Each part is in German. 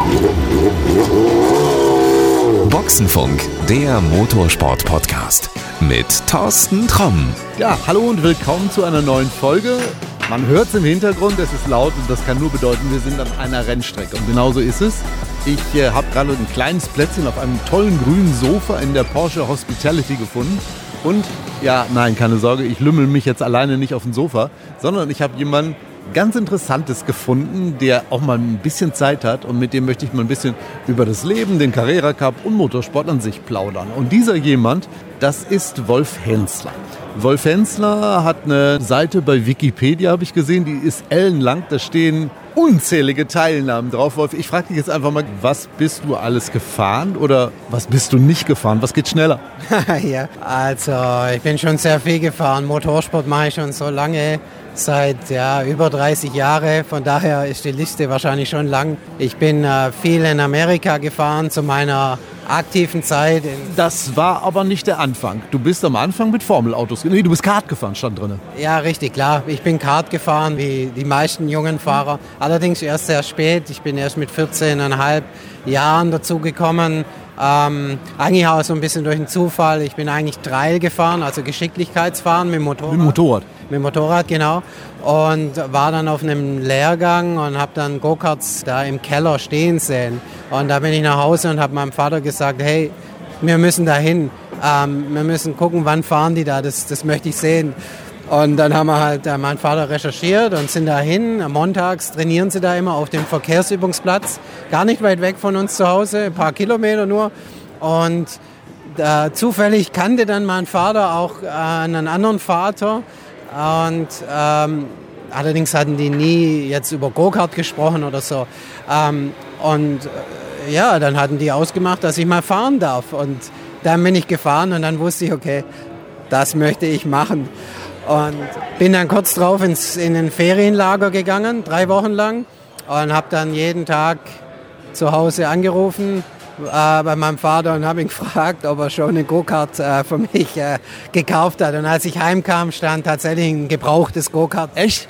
Boxenfunk, der Motorsport-Podcast mit Thorsten Tromm. Ja, hallo und willkommen zu einer neuen Folge. Man hört es im Hintergrund, es ist laut und das kann nur bedeuten, wir sind an einer Rennstrecke. Und genauso ist es. Ich habe gerade ein kleines Plätzchen auf einem tollen grünen Sofa in der Porsche Hospitality gefunden. Und ja, nein, keine Sorge, ich lümmel mich jetzt alleine nicht auf dem Sofa, sondern ich habe jemanden ganz Interessantes gefunden, der auch mal ein bisschen Zeit hat, und mit dem möchte ich mal ein bisschen über das Leben, den Carrera Cup und Motorsport an sich plaudern. Und dieser jemand, das ist Wolf Hensler. Wolf Hensler hat eine Seite bei Wikipedia, habe ich gesehen, die ist ellenlang, da stehen unzählige Teilnahmen drauf. Wolf, ich frage dich jetzt einfach mal, was bist du alles gefahren oder was bist du nicht gefahren? Was geht schneller? Ja, also ich bin schon sehr viel gefahren. Motorsport mache ich schon so lange, seit über 30 Jahre. Von daher ist die Liste wahrscheinlich schon lang. Ich bin viel in Amerika gefahren zu meiner aktiven Zeit. Das war aber nicht der Anfang. Du bist am Anfang mit Formelautos. Nee, du bist Kart gefahren, stand drin. Ja, richtig, klar. Ich bin Kart gefahren, wie die meisten jungen Fahrer. Allerdings erst sehr spät. Ich bin erst mit 14,5 Jahren dazugekommen. Eigentlich auch so ein bisschen durch den Zufall. Ich bin eigentlich Trail gefahren, also Geschicklichkeitsfahren mit dem Motorrad. Mit dem Motorrad? Mit dem Motorrad, genau. Und war dann auf einem Lehrgang und habe dann Go-Karts da im Keller stehen sehen. Und da bin ich nach Hause und habe meinem Vater gesagt, hey, wir müssen da hin. Wir müssen gucken, wann fahren die da, das möchte ich sehen. Und dann haben wir halt mein Vater recherchiert und sind dahin. Montags trainieren sie da immer auf dem Verkehrsübungsplatz, gar nicht weit weg von uns zu Hause, ein paar Kilometer nur. Und zufällig kannte dann mein Vater auch einen anderen Vater. Und allerdings hatten die nie jetzt über Go-Kart gesprochen oder so. Dann hatten die ausgemacht, dass ich mal fahren darf. Und dann bin ich gefahren und dann wusste ich, okay, das möchte ich machen. Und bin dann kurz drauf in ein Ferienlager gegangen, 3 Wochen lang. Und habe dann jeden Tag zu Hause angerufen bei meinem Vater und habe ihn gefragt, ob er schon eine Go-Kart für mich gekauft hat. Und als ich heimkam, stand tatsächlich ein gebrauchtes Go-Kart. Echt?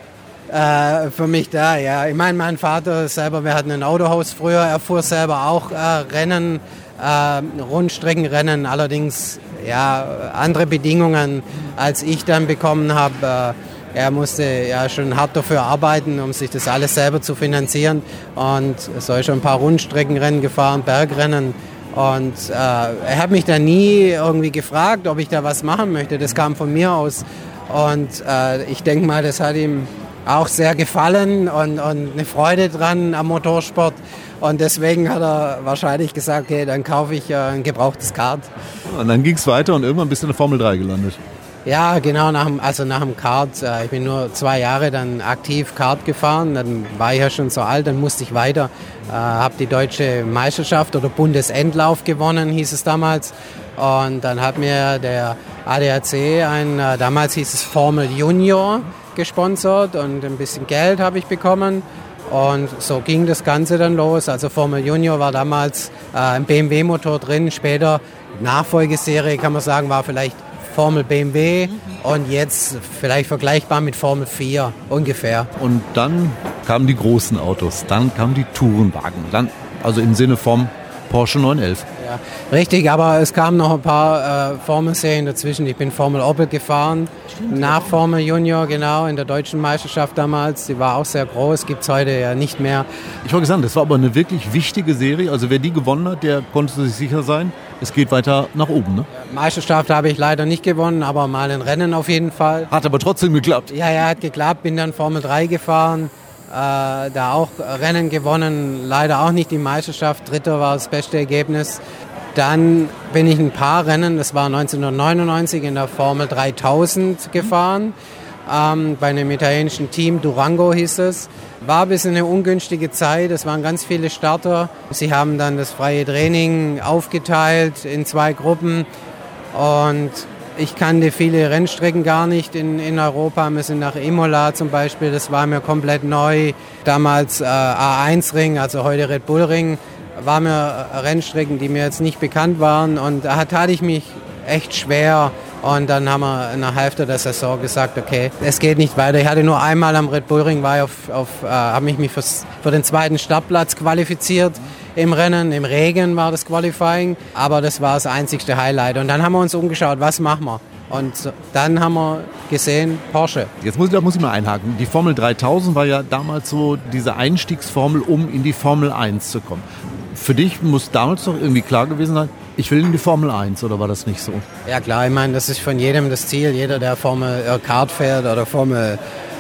Für mich da, ja. Ich meine, mein Vater selber, wir hatten ein Autohaus früher, er fuhr selber auch Rennen, Rundstreckenrennen, allerdings andere Bedingungen, als ich dann bekommen habe. Er musste schon hart dafür arbeiten, um sich das alles selber zu finanzieren, und so ist schon ein paar Rundstreckenrennen gefahren, Bergrennen, und er hat mich da nie irgendwie gefragt, ob ich da was machen möchte. Das kam von mir aus, und ich denke mal, das hat ihm auch sehr gefallen und eine Freude dran am Motorsport. Und deswegen hat er wahrscheinlich gesagt, okay, dann kaufe ich ein gebrauchtes Kart. Und dann ging es weiter und irgendwann bist du in der Formel 3 gelandet. Ja, genau, nach dem Kart. Ich bin nur 2 Jahre dann aktiv Kart gefahren. Dann war ich ja schon so alt, dann musste ich weiter. Habe die deutsche Meisterschaft oder Bundesendlauf gewonnen, hieß es damals. Und dann hat mir der ADAC, damals hieß es Formel Junior, gesponsert, und ein bisschen Geld habe ich bekommen. Und so ging das Ganze dann los. Also Formel Junior war damals ein BMW-Motor drin. Später, Nachfolgeserie kann man sagen, war vielleicht Formel BMW und jetzt vielleicht vergleichbar mit Formel 4 ungefähr. Und dann kamen die großen Autos, dann kamen die Tourenwagen, dann also im Sinne vom Porsche 911. Ja, richtig, aber es kamen noch ein paar Formelserien dazwischen. Ich bin Formel Opel gefahren, nach Formel Junior, genau, in der deutschen Meisterschaft damals. Die war auch sehr groß, gibt es heute ja nicht mehr. Ich wollte sagen, das war aber eine wirklich wichtige Serie. Also wer die gewonnen hat, der konnte sich sicher sein, es geht weiter nach oben, ne? Meisterschaft habe ich leider nicht gewonnen, aber mal ein Rennen auf jeden Fall. Hat aber trotzdem geklappt. Ja, hat geklappt. Bin dann Formel 3 gefahren, da auch Rennen gewonnen, leider auch nicht die Meisterschaft. 3. war das beste Ergebnis. Dann bin ich ein paar Rennen, das war 1999 in der Formel 3000 gefahren, bei einem italienischen Team, Durango hieß es. War ein bisschen eine ungünstige Zeit, es waren ganz viele Starter. Sie haben dann das freie Training aufgeteilt in 2 Gruppen, und ich kannte viele Rennstrecken gar nicht in Europa. Wir sind nach Imola zum Beispiel, das war mir komplett neu. Damals A1-Ring, also heute Red Bull Ring, waren mir Rennstrecken, die mir jetzt nicht bekannt waren, und da tat ich mich echt schwer. Und dann haben wir in der Hälfte der Saison gesagt, okay, es geht nicht weiter. Ich hatte nur einmal am Red Bull Ring, habe mich für den 2. Startplatz qualifiziert im Rennen. Im Regen war das Qualifying, aber das war das einzigste Highlight. Und dann haben wir uns umgeschaut, was machen wir? Und dann haben wir gesehen, Porsche. Jetzt muss ich mal einhaken. Die Formel 3000 war ja damals so diese Einstiegsformel, um in die Formel 1 zu kommen. Für dich muss damals doch irgendwie klar gewesen sein, ich will in die Formel 1, oder war das nicht so? Ja klar, ich meine, das ist von jedem das Ziel. Jeder, der Formel Kart fährt oder Formel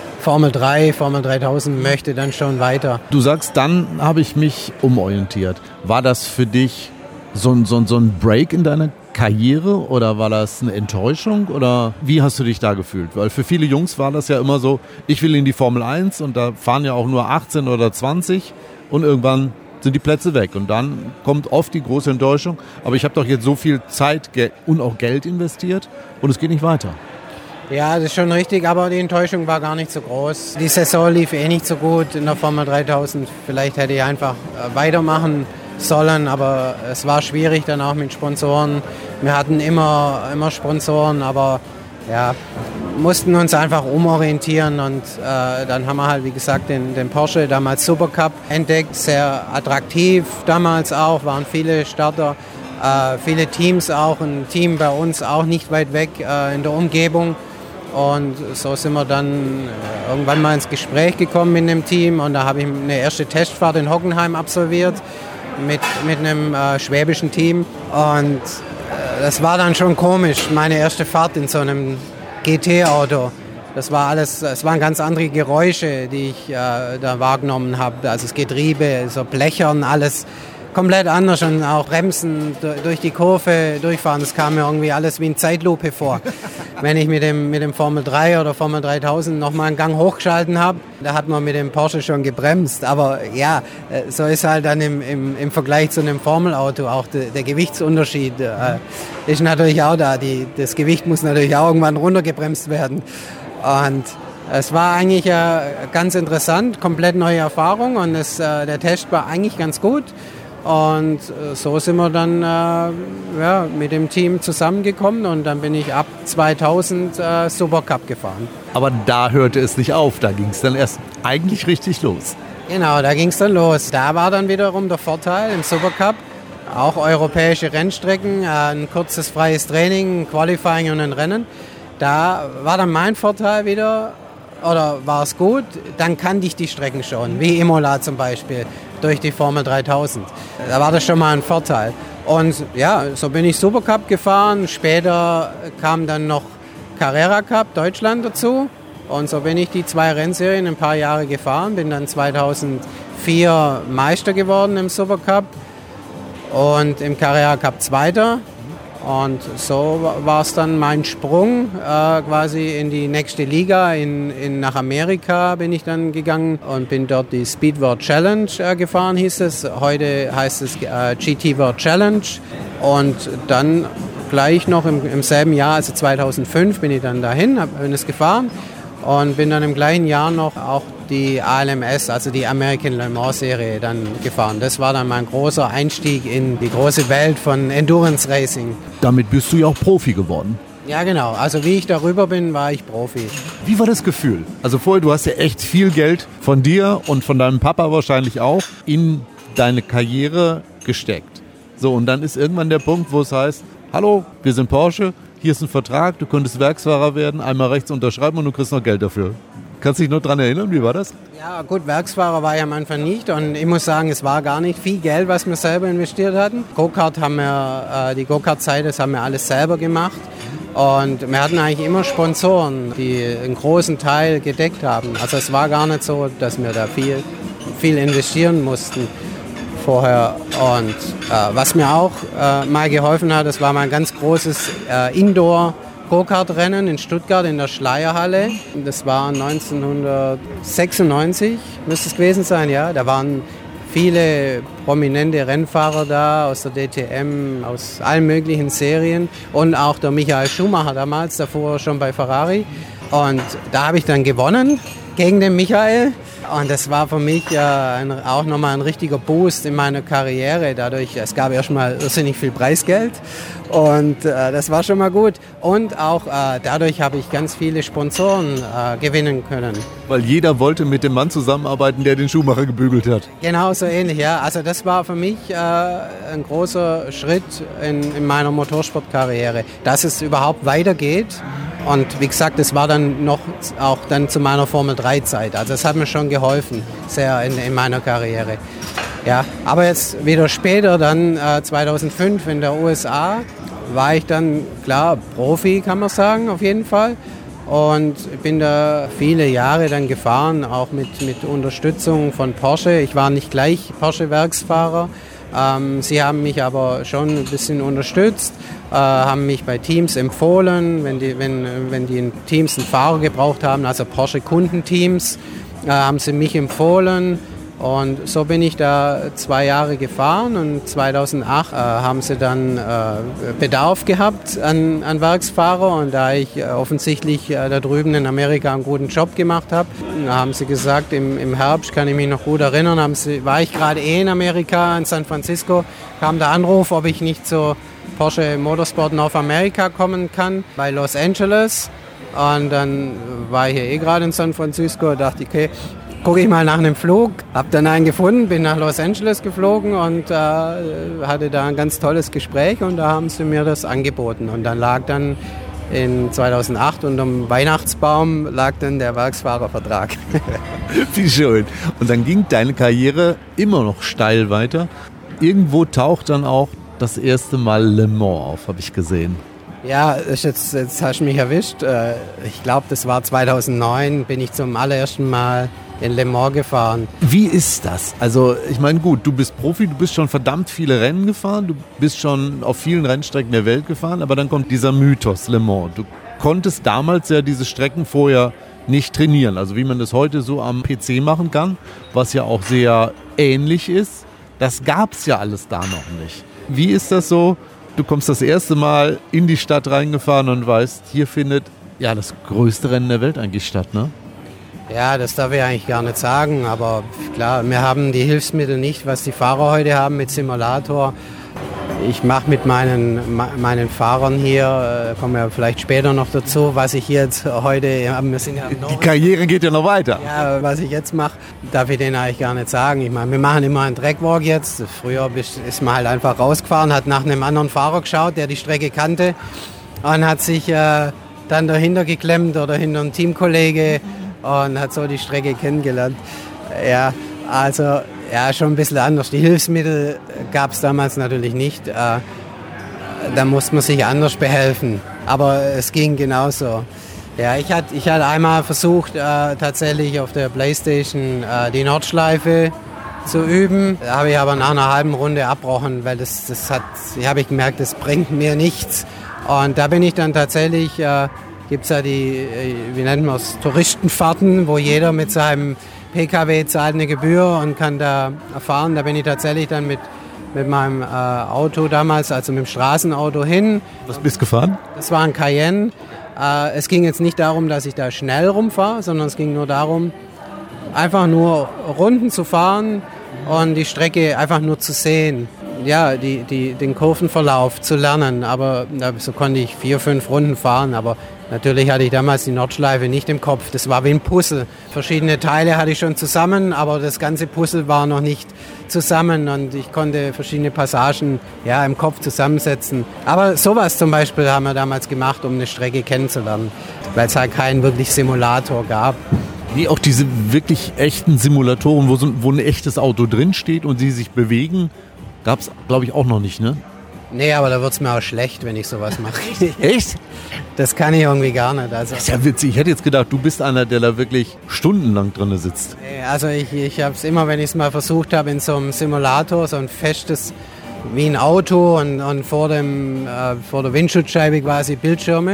3, Formel 3000 möchte dann schon weiter. Du sagst, dann habe ich mich umorientiert. War das für dich so ein Break in deiner Karriere oder war das eine Enttäuschung oder wie hast du dich da gefühlt? Weil für viele Jungs war das ja immer so, ich will in die Formel 1 und da fahren ja auch nur 18 oder 20 und irgendwann sind die Plätze weg und dann kommt oft die große Enttäuschung, aber ich habe doch jetzt so viel Zeit und auch Geld investiert und es geht nicht weiter. Ja, das ist schon richtig, aber die Enttäuschung war gar nicht so groß. Die Saison lief nicht so gut in der Formel 3000. Vielleicht hätte ich einfach weitermachen sollen, aber es war schwierig dann auch mit Sponsoren. Wir hatten immer Sponsoren, aber ja, mussten uns einfach umorientieren und dann haben wir halt, wie gesagt, den Porsche, damals Supercup, entdeckt. Sehr attraktiv damals auch, waren viele Starter, viele Teams auch, ein Team bei uns auch nicht weit weg in der Umgebung. Und so sind wir dann irgendwann mal ins Gespräch gekommen mit dem Team und da habe ich eine erste Testfahrt in Hockenheim absolviert mit einem schwäbischen Team und das war dann schon komisch, meine erste Fahrt in so einem GT-Auto. Das war alles, es waren ganz andere Geräusche, die ich da wahrgenommen habe, also das Getriebe, so Blechern, alles komplett anders und auch Bremsen durch die Kurve durchfahren, das kam mir irgendwie alles wie in Zeitlupe vor. Wenn ich mit dem Formel 3 oder Formel 3000 nochmal einen Gang hochgeschalten habe, da hat man mit dem Porsche schon gebremst. Aber ja, so ist halt dann im Vergleich zu einem Formelauto auch der Gewichtsunterschied ist natürlich auch da. Das Gewicht muss natürlich auch irgendwann runtergebremst werden. Und es war eigentlich ganz interessant, komplett neue Erfahrung und der Test war eigentlich ganz gut. Und so sind wir dann mit dem Team zusammengekommen und dann bin ich ab 2000 Supercup gefahren. Aber da hörte es nicht auf, da ging es dann erst eigentlich richtig los. Genau, da ging es dann los. Da war dann wiederum der Vorteil im Supercup, auch europäische Rennstrecken, ein kurzes freies Training, ein Qualifying und ein Rennen. Da war dann mein Vorteil wieder, oder war es gut, dann kannte ich die Strecken schon, wie Imola zum Beispiel, durch die Formel 3000. Da war das schon mal ein Vorteil. Und ja, so bin ich Supercup gefahren, später kam dann noch Carrera Cup Deutschland dazu und so bin ich die 2 Rennserien ein paar Jahre gefahren, bin dann 2004 Meister geworden im Supercup und im Carrera Cup Zweiter. Und so war es dann mein Sprung quasi in die nächste Liga. Nach Amerika bin ich dann gegangen und bin dort die Speed World Challenge gefahren, hieß es. Heute heißt es GT World Challenge. Und dann gleich noch im selben Jahr, also 2005, bin ich dann dahin, bin es gefahren. Und bin dann im gleichen Jahr noch auch die ALMS, also die American Le Mans Serie, dann gefahren. Das war dann mein großer Einstieg in die große Welt von Endurance Racing. Damit bist du ja auch Profi geworden. Ja, genau. Also wie ich darüber bin, war ich Profi. Wie war das Gefühl? Also vorher, du hast ja echt viel Geld von dir und von deinem Papa wahrscheinlich auch in deine Karriere gesteckt. So, und dann ist irgendwann der Punkt, wo es heißt, hallo, wir sind Porsche, hier ist ein Vertrag, du könntest Werksfahrer werden, einmal rechts unterschreiben und du kriegst noch Geld dafür. Kannst du dich noch daran erinnern, wie war das? Ja gut, Werksfahrer war ich am Anfang nicht und ich muss sagen, es war gar nicht viel Geld, was wir selber investiert hatten. Die Go-Kart-Zeit, das haben wir alles selber gemacht und wir hatten eigentlich immer Sponsoren, die einen großen Teil gedeckt haben. Also es war gar nicht so, dass wir da viel investieren mussten vorher. Und was mir auch mal geholfen hat, das war mal ein ganz großes Indoor-Go-Kart-Rennen in Stuttgart in der Schleierhalle. Das war 1996, müsste es gewesen sein, ja. Da waren viele prominente Rennfahrer da aus der DTM, aus allen möglichen Serien und auch der Michael Schumacher damals, der fuhr schon bei Ferrari. Und da habe ich dann gewonnen gegen den Michael. Und das war für mich auch nochmal ein richtiger Boost in meiner Karriere. Dadurch, es gab erstmal irrsinnig viel Preisgeld und das war schon mal gut. Und auch dadurch habe ich ganz viele Sponsoren gewinnen können. Weil jeder wollte mit dem Mann zusammenarbeiten, der den Schuhmacher gebügelt hat. Genau, so ähnlich, ja. Also das war für mich ein großer Schritt in meiner Motorsportkarriere, dass es überhaupt weitergeht. Und wie gesagt, das war dann noch auch dann zu meiner Formel-3-Zeit. Also das hat mir schon geholfen, sehr in meiner Karriere. Ja, aber jetzt wieder später, dann 2005 in der USA, war ich dann, klar, Profi, kann man sagen, auf jeden Fall. Und bin da viele Jahre dann gefahren, auch mit Unterstützung von Porsche. Ich war nicht gleich Porsche-Werksfahrer. Sie haben mich aber schon ein bisschen unterstützt, haben mich bei Teams empfohlen, wenn die in Teams einen Fahrer gebraucht haben, also Porsche-Kundenteams, haben sie mich empfohlen. Und so bin ich da 2 Jahre gefahren und 2008 haben sie dann Bedarf gehabt an Werksfahrer. Und da ich offensichtlich da drüben in Amerika einen guten Job gemacht habe, haben sie gesagt, im Herbst, kann ich mich noch gut erinnern, war ich gerade in Amerika, in San Francisco, kam der Anruf, ob ich nicht zu Porsche Motorsport North America kommen kann, bei Los Angeles. Und dann war ich hier gerade in San Francisco und dachte, okay, gucke ich mal nach einem Flug, habe dann einen gefunden, bin nach Los Angeles geflogen und hatte da ein ganz tolles Gespräch und da haben sie mir das angeboten. Und dann lag dann in 2008 unterm Weihnachtsbaum lag dann der Werksfahrervertrag. Wie schön. Und dann ging deine Karriere immer noch steil weiter. Irgendwo taucht dann auch das erste Mal Le Mans auf, habe ich gesehen. Ja, jetzt hast du mich erwischt. Ich glaube, das war 2009, bin ich zum allerersten Mal in Le Mans gefahren. Wie ist das? Also ich meine, gut, du bist Profi, du bist schon verdammt viele Rennen gefahren, du bist schon auf vielen Rennstrecken der Welt gefahren, aber dann kommt dieser Mythos Le Mans. Du konntest damals ja diese Strecken vorher nicht trainieren, also wie man das heute so am PC machen kann, was ja auch sehr ähnlich ist. Das gab es ja alles da noch nicht. Wie ist das so? Du kommst das erste Mal in die Stadt reingefahren und weißt, hier findet ja das größte Rennen der Welt eigentlich statt, ne? Ja, das darf ich eigentlich gar nicht sagen, aber klar, wir haben die Hilfsmittel nicht, was die Fahrer heute haben mit Simulator. Ich mache mit meinen Fahrern hier, kommen wir vielleicht später noch dazu, was ich jetzt heute, wir sind ja die Karriere geht ja noch weiter. Ja, was ich jetzt mache, darf ich denen eigentlich gar nicht sagen. Ich meine, wir machen immer einen Trackwalk jetzt. Früher ist man halt einfach rausgefahren, hat nach einem anderen Fahrer geschaut, der die Strecke kannte und hat sich dann dahinter geklemmt oder hinter einem Teamkollege und hat so die Strecke kennengelernt. Ja, also ja, schon ein bisschen anders. Die Hilfsmittel gab es damals natürlich nicht. Da musste man sich anders behelfen. Aber es ging genauso. Ja, ich hatte einmal versucht, tatsächlich auf der Playstation die Nordschleife zu üben. Da habe ich aber nach einer halben Runde abbrochen, weil habe ich gemerkt, das bringt mir nichts. Und da bin ich dann tatsächlich, gibt es ja die, wie nennt man es, Touristenfahrten, wo jeder mit seinem PKW zahlt eine Gebühr und kann da fahren. Da bin ich tatsächlich dann mit meinem Auto damals, also mit dem Straßenauto hin. Was bist du gefahren? Das war ein Cayenne. Es ging jetzt nicht darum, dass ich da schnell rumfahre, sondern es ging nur darum, einfach nur Runden zu fahren und die Strecke einfach nur zu sehen. Ja, den Kurvenverlauf zu lernen. Aber so konnte ich 4-5 Runden fahren. Aber natürlich hatte ich damals die Nordschleife nicht im Kopf. Das war wie ein Puzzle. Verschiedene Teile hatte ich schon zusammen, aber das ganze Puzzle war noch nicht zusammen. Und ich konnte verschiedene Passagen im Kopf zusammensetzen. Aber sowas zum Beispiel haben wir damals gemacht, um eine Strecke kennenzulernen. Weil es halt keinen wirklich Simulator gab. Wie auch diese wirklich echten Simulatoren, wo ein echtes Auto drinsteht und sie sich bewegen, gab es, glaube ich, auch noch nicht, ne? Nee, aber da wird es mir auch schlecht, wenn ich sowas mache. Echt? Das kann ich irgendwie gar nicht. Also. Das ist ja witzig. Ich hätte jetzt gedacht, du bist einer, der da wirklich stundenlang drin sitzt. Also ich habe es immer, wenn ich es mal versucht habe, in so einem Simulator, so ein festes, wie ein Auto und vor der Windschutzscheibe quasi Bildschirme,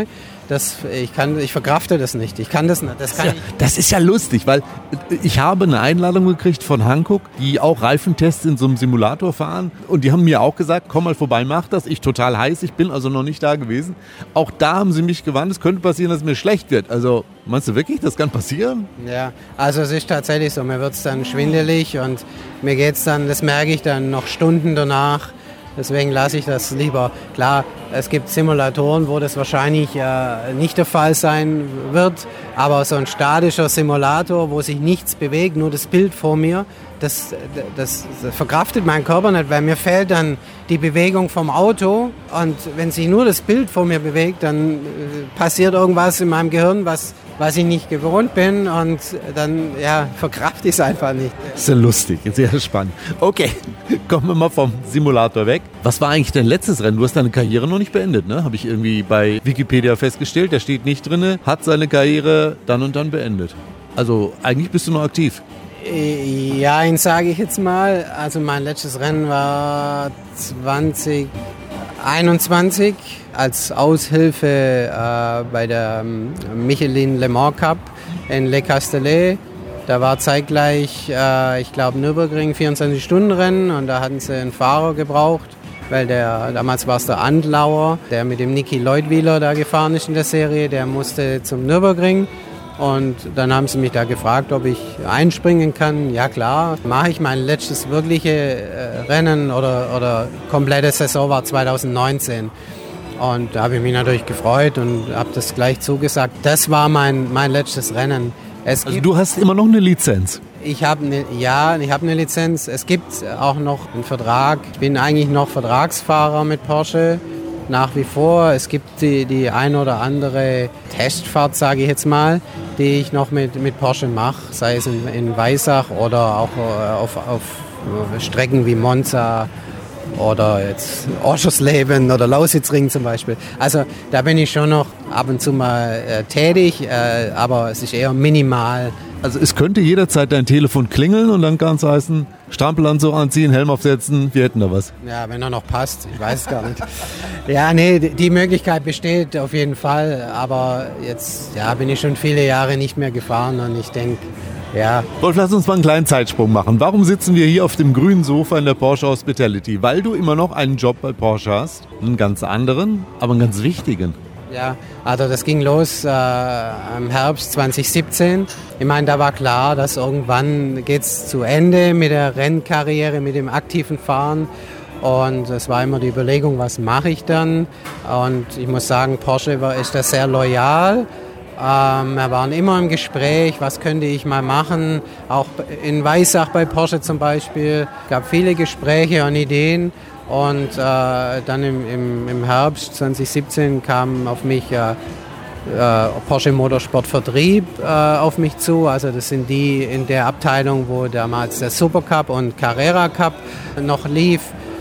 ich verkrafte das nicht. Ich kann das nicht. Das ist ja lustig, weil ich habe eine Einladung gekriegt von Hankook, die auch Reifentests in so einem Simulator fahren. Und die haben mir auch gesagt, komm mal vorbei, mach das. Ich total heiß, ich bin also noch nicht da gewesen. Auch da haben sie mich gewarnt, es könnte passieren, dass es mir schlecht wird. Also meinst du wirklich, das kann passieren? Ja, also es ist tatsächlich so, mir wird es dann schwindelig und mir geht es dann, das merke ich dann noch Stunden danach. Deswegen lasse ich das lieber. Klar, es gibt Simulatoren, wo das wahrscheinlich nicht der Fall sein wird, aber so ein statischer Simulator, wo sich nichts bewegt, nur das Bild vor mir, das verkraftet mein Körper nicht, weil mir fehlt dann die Bewegung vom Auto und wenn sich nur das Bild vor mir bewegt, dann passiert irgendwas in meinem Gehirn, was ich nicht gewohnt bin und dann verkrafte ich es einfach nicht. Das ist ja lustig, sehr spannend. Okay, kommen wir mal vom Simulator weg. Was war eigentlich dein letztes Rennen? Du hast deine Karriere noch nicht beendet, ne? Habe ich irgendwie bei Wikipedia festgestellt. Da steht nicht drin, hat seine Karriere dann und dann beendet. Also eigentlich bist du noch aktiv. Ja, ihn sage ich jetzt mal. Also mein letztes Rennen war 2021 als Aushilfe bei der Michelin Le Mans Cup in Le Castellet. Da war zeitgleich, ich glaube, Nürburgring 24-Stunden-Rennen und da hatten sie einen Fahrer gebraucht, weil damals war es der Andlauer, der mit dem Niki Leutwiler da gefahren ist in der Serie, der musste zum Nürburgring. Und dann haben sie mich da gefragt, ob ich einspringen kann. Ja klar, mache ich. Mein letztes wirkliche Rennen oder komplette Saison war 2019. Und da habe ich mich natürlich gefreut und habe das gleich zugesagt. Das war mein letztes Rennen. Also du hast immer noch eine Lizenz? Ich habe eine Lizenz. Es gibt auch noch einen Vertrag. Ich bin eigentlich noch Vertragsfahrer mit Porsche. Nach wie vor. Es gibt die ein oder andere Testfahrt, sage ich jetzt mal, die ich noch mit Porsche mache, sei es in Weissach oder auch auf Strecken wie Monza oder jetzt Oschersleben oder Lausitzring zum Beispiel. Also da bin ich schon noch ab und zu mal tätig, aber es ist eher minimal. Also es könnte jederzeit dein Telefon klingeln und dann kann es heißen, Strampelanzug anziehen, Helm aufsetzen, wir hätten da was. Ja, wenn er noch passt, ich weiß es gar nicht. Ja, nee, die Möglichkeit besteht auf jeden Fall, aber jetzt bin ich schon viele Jahre nicht mehr gefahren und ich denke, ja. Wolf, lass uns mal einen kleinen Zeitsprung machen. Warum sitzen wir hier auf dem grünen Sofa in der Porsche Hospitality? Weil du immer noch einen Job bei Porsche hast, einen ganz anderen, aber einen ganz wichtigen. Ja, also das ging los im Herbst 2017. Ich meine, da war klar, dass irgendwann geht's zu Ende mit der Rennkarriere, mit dem aktiven Fahren. Und es war immer die Überlegung, was mache ich dann? Und ich muss sagen, Porsche ist da sehr loyal. Wir waren immer im Gespräch, was könnte ich mal machen. Auch in Weissach bei Porsche zum Beispiel. Es gab viele Gespräche und Ideen. Und dann im Herbst 2017 kam auf mich Porsche Motorsport Vertrieb auf mich zu. Also das sind die in der Abteilung, wo damals der Supercup und Carrera Cup noch lief.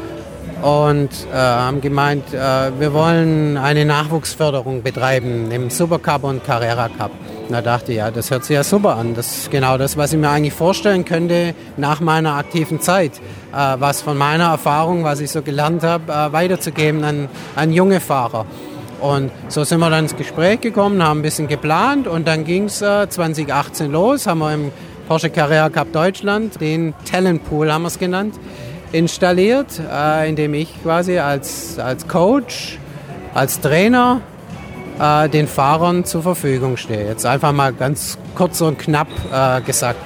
Und haben gemeint, wir wollen eine Nachwuchsförderung betreiben im Supercup und Carrera Cup. Da dachte ich, ja, das hört sich ja super an. Das ist genau das, was ich mir eigentlich vorstellen könnte nach meiner aktiven Zeit. Was von meiner Erfahrung, was ich so gelernt habe, weiterzugeben an junge Fahrer. Und so sind wir dann ins Gespräch gekommen, haben ein bisschen geplant und dann ging es 2018 los, haben wir im Porsche Carrera Cup Deutschland, den Talent Pool haben wir es genannt, installiert, indem ich quasi als Coach, als Trainer den Fahrern zur Verfügung stehe. Jetzt einfach mal ganz kurz und knapp gesagt.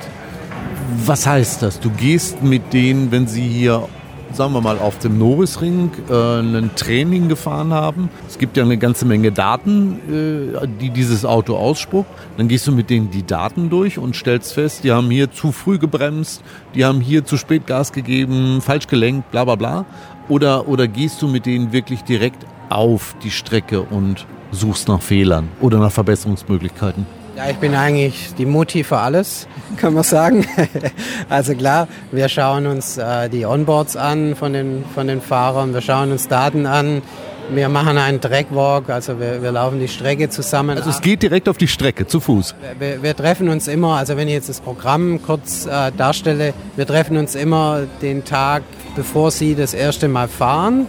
Was heißt das? Du gehst mit denen, wenn sie hier, sagen wir mal, auf dem Nobisring ein Training gefahren haben. Es gibt ja eine ganze Menge Daten, die dieses Auto ausspuckt. Dann gehst du mit denen die Daten durch und stellst fest, die haben hier zu früh gebremst, die haben hier zu spät Gas gegeben, falsch gelenkt, bla bla bla. Oder gehst du mit denen wirklich direkt auf die Strecke und suchst nach Fehlern oder nach Verbesserungsmöglichkeiten? Ja, ich bin eigentlich die Mutti für alles, kann man sagen. Also klar, wir schauen uns die Onboards an von den Fahrern, wir schauen uns Daten an, wir machen einen Trackwalk, also wir laufen die Strecke zusammen. Also es geht direkt auf die Strecke, zu Fuß? Wir treffen uns immer, also wenn ich jetzt das Programm kurz darstelle, wir treffen uns immer den Tag, bevor sie das erste Mal fahren.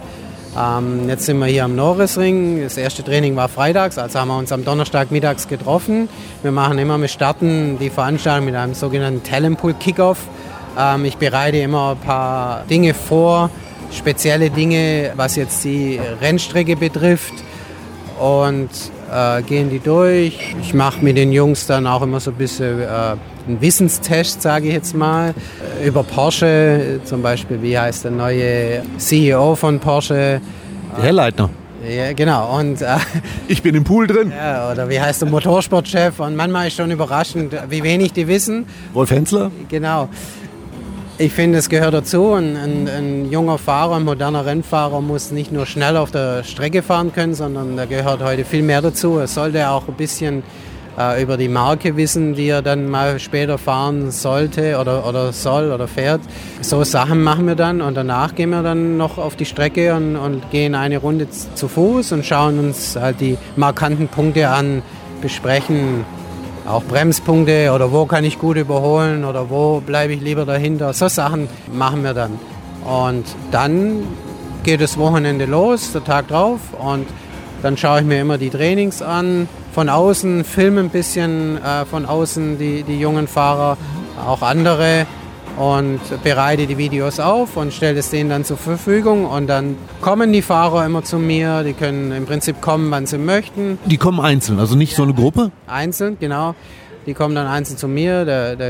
Jetzt sind wir hier am Norrisring. Das erste Training war freitags, also haben wir uns am Donnerstag mittags getroffen. Wir starten die Veranstaltung mit einem sogenannten Talentpool Kickoff. Ich bereite immer ein paar Dinge vor, spezielle Dinge, was jetzt die Rennstrecke betrifft, und gehen die durch. Ich mache mit den Jungs dann auch immer so ein bisschen einen Wissenstest, sage ich jetzt mal, über Porsche, zum Beispiel, wie heißt der neue CEO von Porsche? Herr Leitner. Ja, genau. Und, ich bin im Pool drin. Ja, oder wie heißt der Motorsportchef? Und manchmal ist schon überraschend, wie wenig die wissen. Wolf Hensler? Genau. Ich finde, es gehört dazu. Ein junger Fahrer, ein moderner Rennfahrer muss nicht nur schnell auf der Strecke fahren können, sondern da gehört heute viel mehr dazu. Er sollte auch ein bisschen über die Marke wissen, die er dann mal später fahren sollte oder soll oder fährt. So Sachen machen wir dann, und danach gehen wir dann noch auf die Strecke und gehen eine Runde zu Fuß und schauen uns halt die markanten Punkte an, besprechen auch Bremspunkte oder wo kann ich gut überholen oder wo bleibe ich lieber dahinter. So Sachen machen wir dann. Und dann geht das Wochenende los, der Tag drauf, und dann schaue ich mir immer die Trainings an, von außen, filme ein bisschen von außen die jungen Fahrer, auch andere, und bereite die Videos auf und stelle es denen dann zur Verfügung. Und dann kommen die Fahrer immer zu mir, die können im Prinzip kommen, wann sie möchten. Die kommen einzeln, also nicht so eine Gruppe? Einzeln, genau. Die kommen dann einzeln zu mir,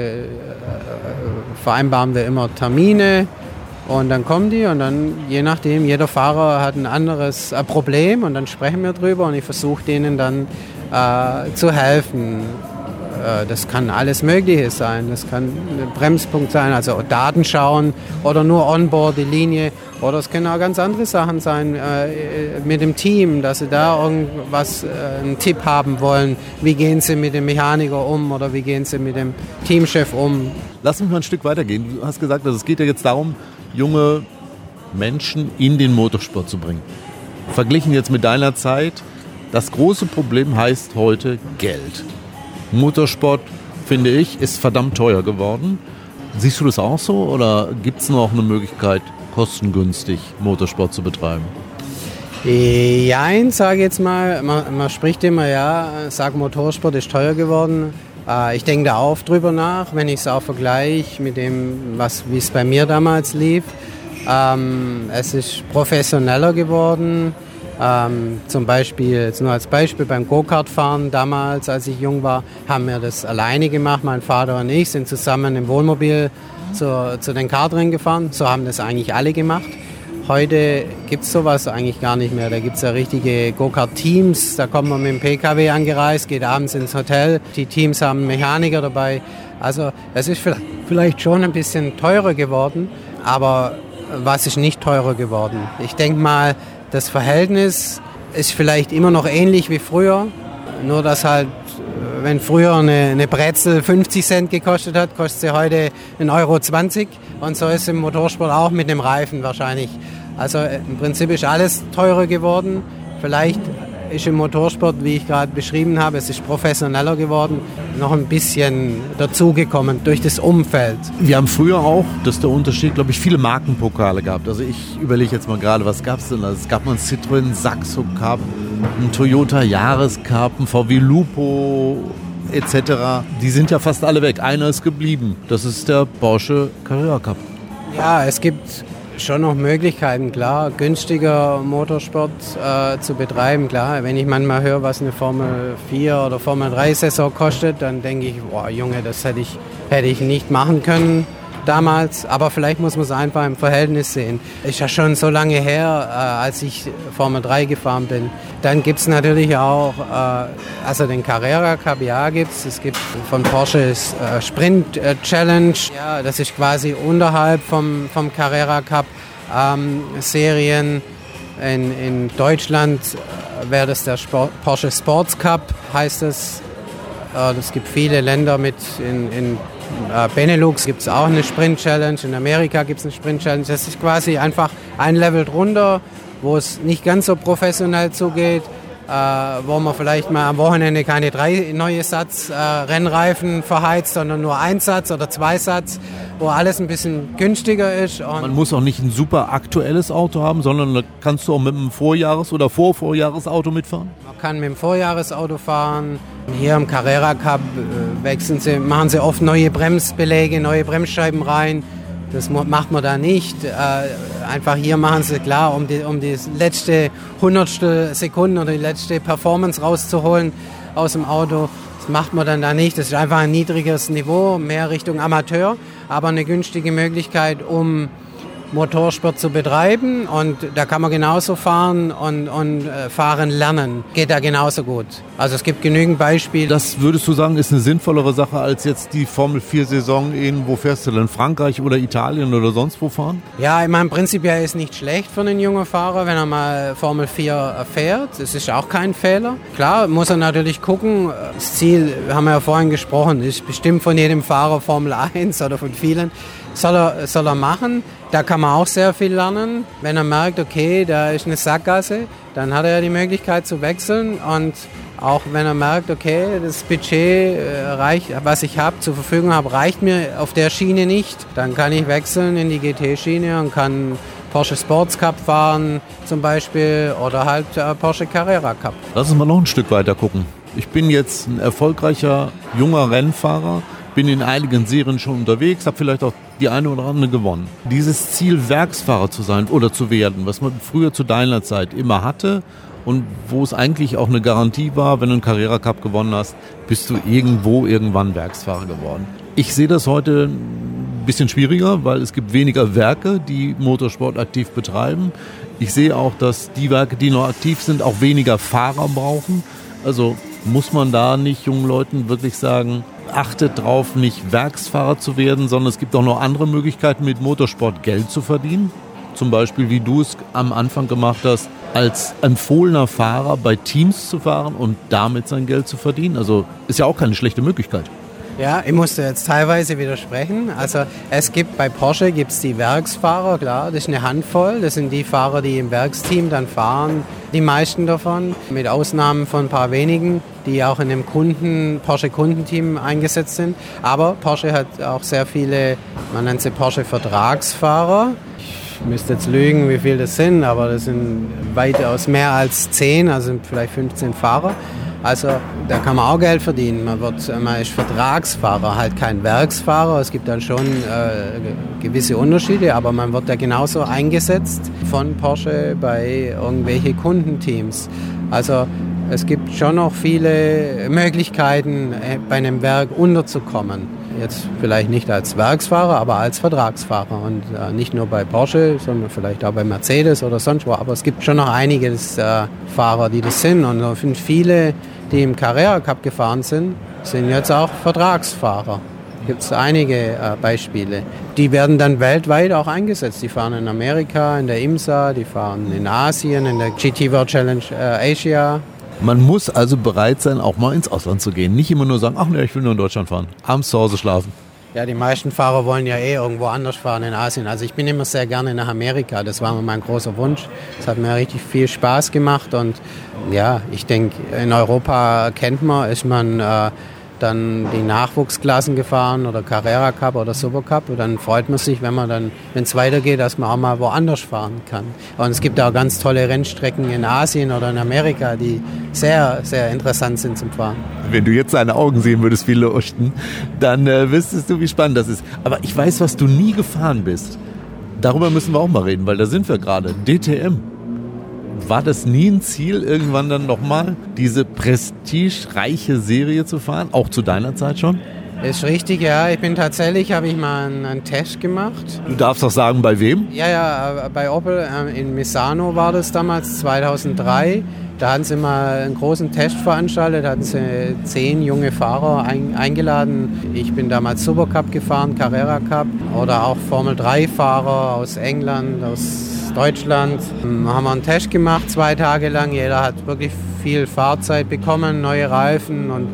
vereinbaren wir immer Termine. Und dann kommen die, und dann, je nachdem, jeder Fahrer hat ein anderes Problem, und dann sprechen wir drüber, und ich versuche denen dann zu helfen. Das kann alles Mögliche sein. Das kann ein Bremspunkt sein, also Daten schauen oder nur Onboard die Linie. Oder es können auch ganz andere Sachen sein mit dem Team, dass sie da irgendwas, einen Tipp haben wollen. Wie gehen sie mit dem Mechaniker um oder wie gehen sie mit dem Teamchef um? Lass mich mal ein Stück weitergehen. Du hast gesagt, also es geht ja jetzt darum, junge Menschen in den Motorsport zu bringen. Verglichen jetzt mit deiner Zeit, das große Problem heißt heute Geld. Motorsport, finde ich, ist verdammt teuer geworden. Siehst du das auch so, oder gibt es noch eine Möglichkeit, kostengünstig Motorsport zu betreiben? Jein, sage ich jetzt mal. Man spricht immer, sagt Motorsport ist teuer geworden. Ich denke da auch drüber nach, wenn ich es auch vergleiche mit dem, wie es bei mir damals lief. Es ist professioneller geworden. Zum Beispiel, jetzt nur als Beispiel, beim Go-Kart-Fahren damals, als ich jung war, haben wir das alleine gemacht. Mein Vater und ich sind zusammen im Wohnmobil zu den Kartrennen gefahren. So haben das eigentlich alle gemacht. Heute gibt es sowas eigentlich gar nicht mehr. Da gibt es ja richtige Go-Kart-Teams. Da kommt man mit dem PKW angereist, geht abends ins Hotel. Die Teams haben Mechaniker dabei. Also es ist vielleicht schon ein bisschen teurer geworden, aber was ist nicht teurer geworden? Ich denke mal, das Verhältnis ist vielleicht immer noch ähnlich wie früher, nur dass halt, wenn früher eine Brezel 50 Cent gekostet hat, kostet sie heute 1,20 €, und so ist es im Motorsport auch mit dem Reifen wahrscheinlich. Also im Prinzip ist alles teurer geworden. Vielleicht ist im Motorsport, wie ich gerade beschrieben habe, es ist professioneller geworden, noch ein bisschen dazugekommen durch das Umfeld. Wir haben früher auch, das ist der Unterschied, glaube ich, viele Markenpokale gehabt. Also ich überlege jetzt mal gerade, was gab es denn? Also es gab mal einen Citroën Saxo Cup, einen Toyota Yaris Cup, einen VW Lupo etc. Die sind ja fast alle weg. Einer ist geblieben. Das ist der Porsche Carrera Cup. Ja, es gibt schon noch Möglichkeiten, klar, günstiger Motorsport zu betreiben, klar. Wenn ich manchmal höre, was eine Formel 4 oder Formel 3 Saison kostet, dann denke ich, boah, Junge, das hätte ich nicht machen können damals. Aber vielleicht muss man es einfach im Verhältnis sehen. Ist ja schon so lange her, als ich Formel 3 gefahren bin. Dann gibt es natürlich auch, also den Carrera Cup, ja, es gibt von Porsche Sprint Challenge, ja, das ist quasi unterhalb vom Carrera Cup Serien. In Deutschland wäre das der Porsche Sports Cup, heißt es. Es gibt viele Länder in Benelux gibt es auch eine Sprint Challenge, in Amerika gibt es eine Sprint Challenge. Das ist quasi einfach ein Level drunter, wo es nicht ganz so professionell zugeht. wo man vielleicht mal am Wochenende keine 3 neue Satz Rennreifen verheizt, sondern nur 1 Satz oder 2 Satz, wo alles ein bisschen günstiger ist. Und man muss auch nicht ein super aktuelles Auto haben, sondern da kannst du auch mit einem Vorjahres- oder Vorvorjahresauto mitfahren? Man kann mit dem Vorjahresauto fahren. Hier im Carrera Cup machen sie oft neue Bremsbeläge, neue Bremsscheiben rein. Das macht man da nicht. Einfach hier machen sie klar, um die letzte Hundertstel Sekunde oder die letzte Performance rauszuholen aus dem Auto. Das macht man dann da nicht. Das ist einfach ein niedrigeres Niveau, mehr Richtung Amateur, aber eine günstige Möglichkeit, um Motorsport zu betreiben, und da kann man genauso fahren und fahren lernen. Geht da genauso gut. Also es gibt genügend Beispiele. Das würdest du sagen, ist eine sinnvollere Sache als jetzt die Formel-4-Saison in, wo fährst du denn, Frankreich oder Italien oder sonst wo fahren? Ja, ich meine, prinzipiell ist nicht schlecht für einen jungen Fahrer, wenn er mal Formel 4 fährt. Das ist auch kein Fehler. Klar, muss er natürlich gucken. Das Ziel, haben wir ja vorhin gesprochen, ist bestimmt von jedem Fahrer Formel 1 oder von vielen. Soll er machen. Da kann man auch sehr viel lernen. Wenn er merkt, okay, da ist eine Sackgasse, dann hat er ja die Möglichkeit zu wechseln. Und auch wenn er merkt, okay, das Budget reicht, was ich zur Verfügung habe, reicht mir auf der Schiene nicht, dann kann ich wechseln in die GT-Schiene und kann Porsche Sports Cup fahren zum Beispiel oder halt Porsche Carrera Cup. Lass uns mal noch ein Stück weiter gucken. Ich bin jetzt ein erfolgreicher junger Rennfahrer, bin in einigen Serien schon unterwegs, habe vielleicht auch die eine oder andere gewonnen. Dieses Ziel, Werksfahrer zu sein oder zu werden, was man früher zu deiner Zeit immer hatte und wo es eigentlich auch eine Garantie war, wenn du einen Carrera Cup gewonnen hast, bist du irgendwann Werksfahrer geworden. Ich sehe das heute ein bisschen schwieriger, weil es gibt weniger Werke, die Motorsport aktiv betreiben. Ich sehe auch, dass die Werke, die noch aktiv sind, auch weniger Fahrer brauchen. Also muss man da nicht jungen Leuten wirklich sagen, achtet drauf, nicht Werksfahrer zu werden, sondern es gibt auch noch andere Möglichkeiten, mit Motorsport Geld zu verdienen. Zum Beispiel, wie du es am Anfang gemacht hast, als empfohlener Fahrer bei Teams zu fahren und damit sein Geld zu verdienen. Also ist ja auch keine schlechte Möglichkeit. Ja, ich musste jetzt teilweise widersprechen. Also bei Porsche gibt es die Werksfahrer, klar, das ist eine Handvoll. Das sind die Fahrer, die im Werksteam dann fahren, die meisten davon, mit Ausnahmen von ein paar wenigen, die auch in dem Porsche-Kundenteam eingesetzt sind. Aber Porsche hat auch sehr viele, man nennt sie Porsche-Vertragsfahrer. Ich müsste jetzt lügen, wie viele das sind, aber das sind weitaus mehr als 10, also vielleicht 15 Fahrer. Also da kann man auch Geld verdienen. Man ist Vertragsfahrer, halt kein Werksfahrer. Es gibt dann schon gewisse Unterschiede, aber man wird da genauso eingesetzt von Porsche bei irgendwelche Kundenteams. Also es gibt schon noch viele Möglichkeiten, bei einem Werk unterzukommen. Jetzt vielleicht nicht als Werksfahrer, aber als Vertragsfahrer. Und nicht nur bei Porsche, sondern vielleicht auch bei Mercedes oder sonst wo. Aber es gibt schon noch einige Fahrer, die das sind. Und da sind viele, die im Carrera Cup gefahren sind jetzt auch Vertragsfahrer. Da gibt es einige Beispiele. Die werden dann weltweit auch eingesetzt. Die fahren in Amerika, in der IMSA, die fahren in Asien, in der GT World Challenge Asia. Man muss also bereit sein, auch mal ins Ausland zu gehen. Nicht immer nur sagen, ach ne, ich will nur in Deutschland fahren. Abends zu Hause schlafen. Ja, die meisten Fahrer wollen ja irgendwo anders fahren in Asien. Also ich bin immer sehr gerne nach Amerika. Das war mein großer Wunsch. Das hat mir richtig viel Spaß gemacht. Und ja, ich denke, in Europa ist man dann die Nachwuchsklassen gefahren oder Carrera Cup oder Super Cup. Und dann freut man sich, wenn es weitergeht, dass man auch mal woanders fahren kann. Und es gibt auch ganz tolle Rennstrecken in Asien oder in Amerika, die sehr, sehr interessant sind zum Fahren. Wenn du jetzt seine Augen sehen würdest, wie leuchten, dann wüsstest du, wie spannend das ist. Aber ich weiß, was du nie gefahren bist. Darüber müssen wir auch mal reden, weil da sind wir gerade. DTM. War das nie ein Ziel, irgendwann dann nochmal diese prestigereiche Serie zu fahren? Auch zu deiner Zeit schon? Ist richtig, ja. Habe ich mal einen Test gemacht. Du darfst auch sagen, bei wem? Ja, bei Opel in Misano war das damals, 2003. Da hatten sie mal einen großen Test veranstaltet, da hatten sie 10 junge Fahrer eingeladen. Ich bin damals Supercup gefahren, Carrera Cup oder auch Formel 3 Fahrer aus England, aus Deutschland. Haben wir einen Test gemacht, 2 Tage lang. Jeder hat wirklich viel Fahrzeit bekommen, neue Reifen und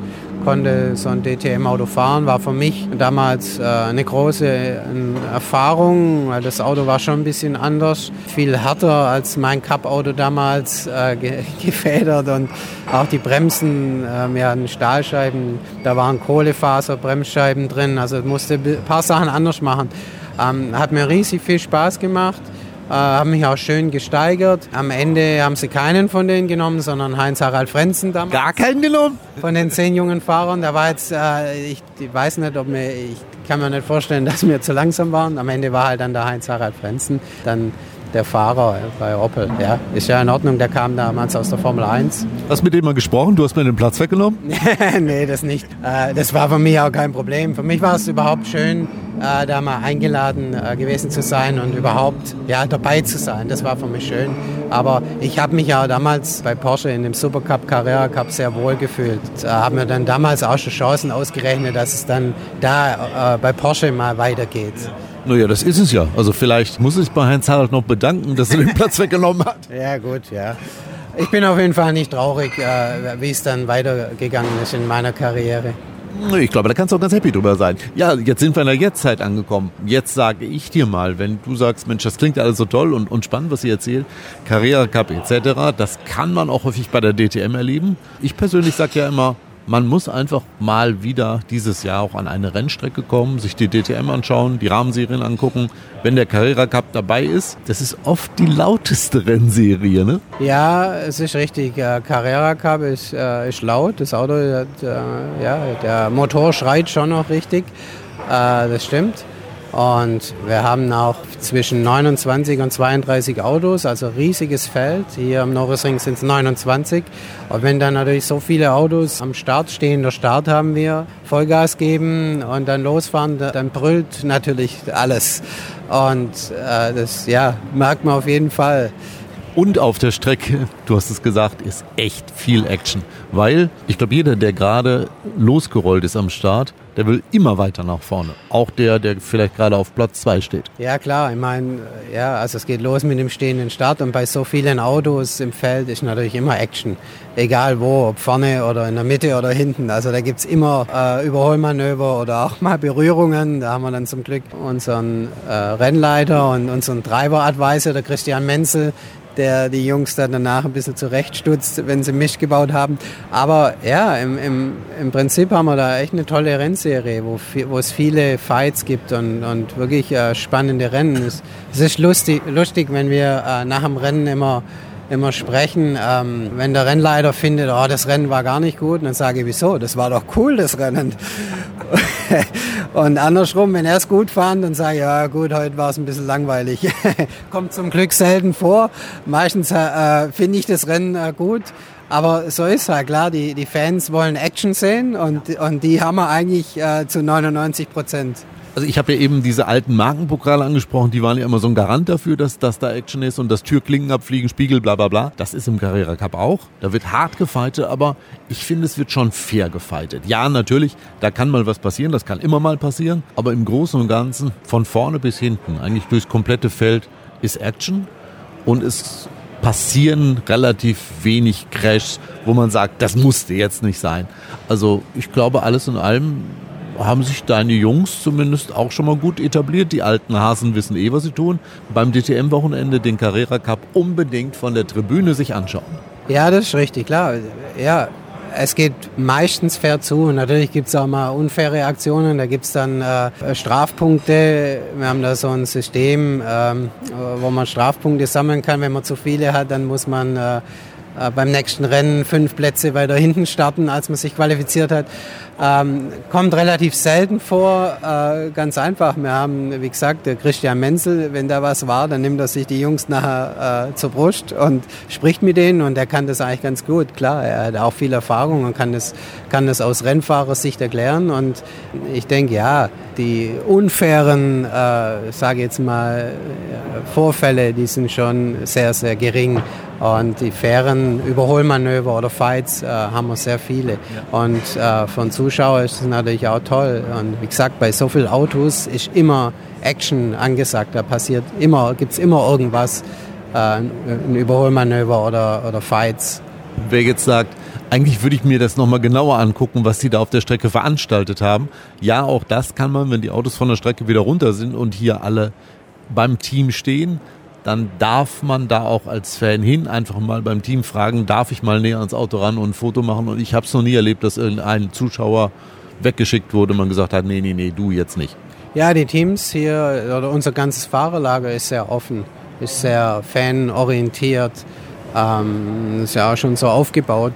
konnte so ein DTM-Auto fahren. War für mich damals eine große Erfahrung, weil das Auto war schon ein bisschen anders, viel härter als mein Cup-Auto damals, gefedert und auch die Bremsen, wir hatten Stahlscheiben, da waren Kohlefaser-Bremsscheiben drin, also musste ein paar Sachen anders machen. Hat mir riesig viel Spaß gemacht. Haben mich auch schön gesteigert. Am Ende haben sie keinen von denen genommen, sondern Heinz-Harald Frentzen damals. Gar keinen genommen? Von den 10 jungen Fahrern. Da war jetzt, ich weiß nicht, ich kann mir nicht vorstellen, dass wir zu langsam waren. Am Ende war halt dann der Heinz-Harald Frentzen, dann der Fahrer bei Opel. Ja, ist ja in Ordnung, der kam damals aus der Formel 1. Hast du mit dem mal gesprochen? Du hast mir den Platz weggenommen? Nee, das nicht. Das war für mich auch kein Problem. Für mich war es überhaupt schön, da mal eingeladen gewesen zu sein und überhaupt dabei zu sein. Das war für mich schön. Aber ich habe mich ja damals bei Porsche in dem Supercup, Carrera Cup sehr wohl gefühlt. Habe mir dann damals auch schon Chancen ausgerechnet, dass es dann da bei Porsche mal weitergeht. Naja, das ist es ja. Also vielleicht muss ich bei Heinz-Harald noch bedanken, dass er den Platz weggenommen hat. Ja, gut, ja. Ich bin auf jeden Fall nicht traurig, wie es dann weitergegangen ist in meiner Karriere. Ich glaube, da kannst du auch ganz happy drüber sein. Ja, jetzt sind wir in der Jetztzeit angekommen. Jetzt sage ich dir mal, wenn du sagst, Mensch, das klingt alles so toll und spannend, was ihr erzählt, Carrera Cup etc., das kann man auch häufig bei der DTM erleben. Ich persönlich sage ja immer, man muss einfach mal wieder dieses Jahr auch an eine Rennstrecke kommen, sich die DTM anschauen, die Rahmenserien angucken. Wenn der Carrera Cup dabei ist, das ist oft die lauteste Rennserie, ne? Ja, es ist richtig. Carrera Cup ist laut. Das Auto, der Motor schreit schon noch richtig. Das stimmt. Und wir haben auch zwischen 29 und 32 Autos, also riesiges Feld. Hier am Norrisring sind es 29. Und wenn dann natürlich so viele Autos am Start stehen, der Start haben wir, Vollgas geben und dann losfahren, dann brüllt natürlich alles. Und das merkt man auf jeden Fall. Und auf der Strecke, du hast es gesagt, ist echt viel Action. Weil ich glaube, jeder, der gerade losgerollt ist am Start, der will immer weiter nach vorne. Auch der vielleicht gerade auf Platz 2 steht. Ja klar, ich meine, also es geht los mit dem stehenden Start und bei so vielen Autos im Feld ist natürlich immer Action. Egal wo, ob vorne oder in der Mitte oder hinten. Also da gibt es immer Überholmanöver oder auch mal Berührungen. Da haben wir dann zum Glück unseren Rennleiter und unseren Driver-Advisor, der Christian Menzel, der die Jungs dann danach ein bisschen zurechtstutzt, wenn sie Mist gebaut haben. Aber ja, im Prinzip haben wir da echt eine tolle Rennserie, wo es viele Fights gibt und wirklich spannende Rennen. Es ist lustig, wenn wir nach dem Rennen immer sprechen, wenn der Rennleiter findet, das Rennen war gar nicht gut, dann sage ich, wieso? Das war doch cool, das Rennen. Und andersrum, wenn er es gut fand, dann sage ich, ja gut, heute war es ein bisschen langweilig. Kommt zum Glück selten vor. Meistens finde ich das Rennen gut. Aber so ist halt klar, die Fans wollen Action sehen und die haben wir eigentlich zu 99%. Also ich habe ja eben diese alten Markenpokale angesprochen, die waren ja immer so ein Garant dafür, dass da Action ist und dass Türklingen abfliegen, Spiegel, bla bla bla. Das ist im Carrera Cup auch. Da wird hart gefightet, aber ich finde, es wird schon fair gefightet. Ja, natürlich, da kann mal was passieren, das kann immer mal passieren, aber im Großen und Ganzen, von vorne bis hinten, eigentlich durchs komplette Feld, ist Action und es passieren relativ wenig Crashs, wo man sagt, das musste jetzt nicht sein. Also ich glaube, alles in allem haben sich deine Jungs zumindest auch schon mal gut etabliert. Die alten Hasen wissen was sie tun. Beim DTM-Wochenende den Carrera Cup unbedingt von der Tribüne sich anschauen. Ja, das ist richtig, klar. Ja, es geht meistens fair zu. Und natürlich gibt es auch mal unfaire Aktionen. Da gibt es dann Strafpunkte. Wir haben da so ein System, wo man Strafpunkte sammeln kann. Wenn man zu viele hat, dann muss man beim nächsten Rennen 5 Plätze weiter hinten starten, als man sich qualifiziert hat. Kommt relativ selten vor, ganz einfach. Wir haben, wie gesagt, der Christian Menzel, wenn da was war, dann nimmt er sich die Jungs nachher zur Brust und spricht mit denen und er kann das eigentlich ganz gut. Klar, er hat auch viel Erfahrung und kann das aus Rennfahrersicht erklären und ich denke, ja, die unfairen, sage jetzt mal, Vorfälle, die sind schon sehr, sehr gering. Und die fairen Überholmanöver oder Fights haben wir sehr viele. Ja. Und für einen Zuschauer ist es natürlich auch toll. Und wie gesagt, bei so vielen Autos ist immer Action angesagt. Da gibt's immer irgendwas, ein Überholmanöver oder Fights. Wer jetzt sagt, Eigentlich würde ich mir das nochmal genauer angucken, was die da auf der Strecke veranstaltet haben. Ja, auch das kann man, wenn die Autos von der Strecke wieder runter sind und hier alle beim Team stehen, dann darf man da auch als Fan hin, einfach mal beim Team fragen, darf ich mal näher ans Auto ran und ein Foto machen? Und ich habe es noch nie erlebt, dass irgendein Zuschauer weggeschickt wurde und man gesagt hat, nee, du jetzt nicht. Ja, die Teams hier, oder unser ganzes Fahrerlager ist sehr offen, ist sehr fanorientiert, ist ja auch schon so aufgebaut.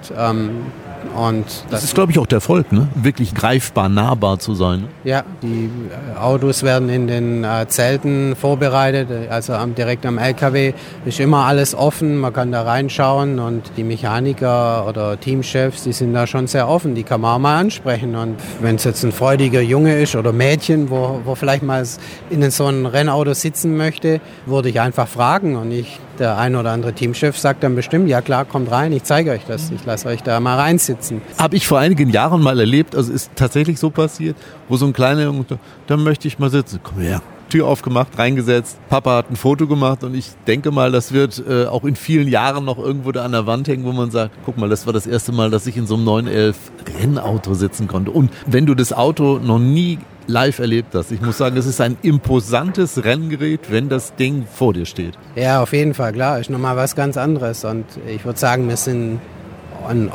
Und das ist, glaube ich, auch der Erfolg, ne? Wirklich greifbar, nahbar zu sein. Ja, die Autos werden in den Zelten vorbereitet, also direkt am LKW ist immer alles offen, man kann da reinschauen und die Mechaniker oder Teamchefs, die sind da schon sehr offen, die kann man auch mal ansprechen. Und wenn es jetzt ein freudiger Junge ist oder Mädchen, wo vielleicht mal in so einem Rennauto sitzen möchte, würde ich einfach fragen und der ein oder andere Teamchef sagt dann bestimmt, ja klar, kommt rein, ich zeige euch das, ich lasse euch da mal reinsitzen. Habe ich vor einigen Jahren mal erlebt, also ist tatsächlich so passiert, wo so ein kleiner Junge, da möchte ich mal sitzen, komm her. Tür aufgemacht, reingesetzt, Papa hat ein Foto gemacht und ich denke mal, das wird auch in vielen Jahren noch irgendwo da an der Wand hängen, wo man sagt, guck mal, das war das erste Mal, dass ich in so einem 911 Rennauto sitzen konnte. Und wenn du das Auto noch nie live erlebt hast, ich muss sagen, es ist ein imposantes Renngerät, wenn das Ding vor dir steht. Ja, auf jeden Fall, klar, ist nochmal was ganz anderes und ich würde sagen, wir sind eine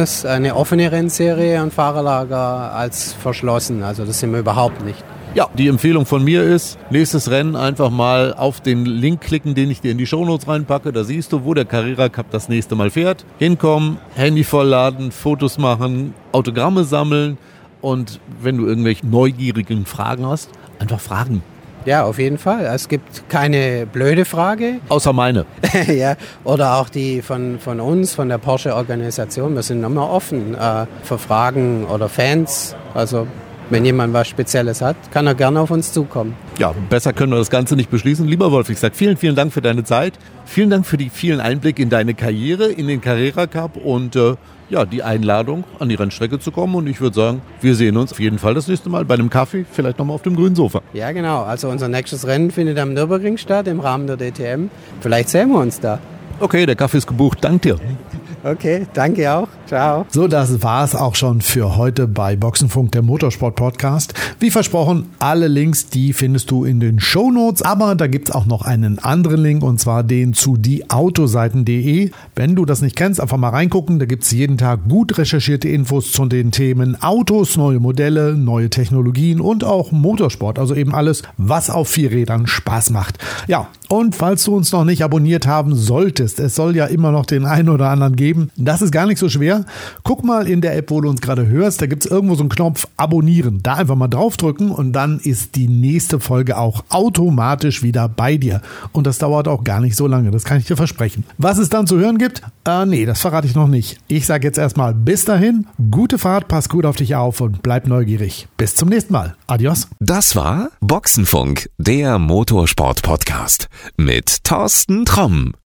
offene Rennserie und Fahrerlager als verschlossen, also das sind wir überhaupt nicht. Ja, die Empfehlung von mir ist, nächstes Rennen einfach mal auf den Link klicken, den ich dir in die Shownotes reinpacke. Da siehst du, wo der Carrera Cup das nächste Mal fährt. Hinkommen, Handy vollladen, Fotos machen, Autogramme sammeln und wenn du irgendwelche neugierigen Fragen hast, einfach fragen. Ja, auf jeden Fall. Es gibt keine blöde Frage. Außer meine. Ja, oder auch die von uns, von der Porsche-Organisation. Wir sind immer offen für Fragen oder Fans. Also wenn jemand was Spezielles hat, kann er gerne auf uns zukommen. Ja, besser können wir das Ganze nicht beschließen. Lieber Wolf, ich sage vielen Dank für deine Zeit. Vielen Dank für die vielen Einblicke in deine Karriere, in den Carrera Cup und die Einladung, an die Rennstrecke zu kommen. Und ich würde sagen, wir sehen uns auf jeden Fall das nächste Mal bei einem Kaffee, vielleicht nochmal auf dem grünen Sofa. Ja, genau. Also unser nächstes Rennen findet am Nürburgring statt, im Rahmen der DTM. Vielleicht sehen wir uns da. Okay, der Kaffee ist gebucht. Danke dir. Okay, danke auch. Ciao. So, das war es auch schon für heute bei Boxenfunk, der Motorsport-Podcast. Wie versprochen, alle Links, die findest du in den Shownotes, aber da gibt's auch noch einen anderen Link und zwar den zu dieautoseiten.de. Wenn du das nicht kennst, einfach mal reingucken, da gibt's jeden Tag gut recherchierte Infos zu den Themen Autos, neue Modelle, neue Technologien und auch Motorsport, also eben alles, was auf 4 Rädern Spaß macht. Ja, und falls du uns noch nicht abonniert haben solltest, es soll ja immer noch den einen oder anderen geben, das ist gar nicht so schwer. Guck mal in der App, wo du uns gerade hörst, da gibt es irgendwo so einen Knopf Abonnieren. Da einfach mal draufdrücken und dann ist die nächste Folge auch automatisch wieder bei dir. Und das dauert auch gar nicht so lange, das kann ich dir versprechen. Was es dann zu hören gibt? Nee, das verrate ich noch nicht. Ich sage jetzt erstmal bis dahin, gute Fahrt, pass gut auf dich auf und bleib neugierig. Bis zum nächsten Mal. Adios. Das war Boxenfunk, der Motorsport-Podcast mit Thorsten Tromm.